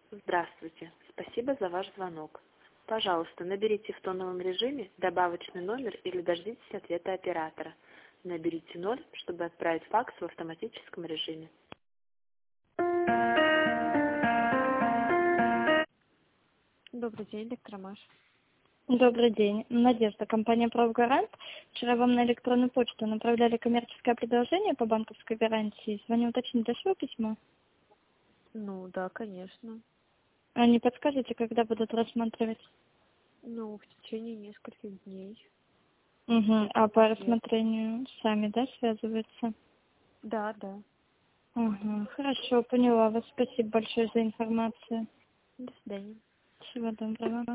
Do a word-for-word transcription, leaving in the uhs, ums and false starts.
Здравствуйте. Спасибо за ваш звонок. Пожалуйста, наберите в тоновом режиме добавочный номер или дождитесь ответа оператора. Наберите ноль, чтобы отправить факс в автоматическом режиме. Добрый день, Электромаш. Добрый день. Надежда, компания «Правгарант». Вчера вам на электронную почту направляли коммерческое предложение по банковской гарантии. Звоню уточнить, дошло письмо? Ну да, конечно. А не подскажете, когда будут рассматривать? Ну, в течение нескольких дней. Угу. А по Нет. рассмотрению сами, да, связываются? Да, да. Угу. Хорошо, поняла вас. Спасибо большое за информацию. До свидания. Всего доброго.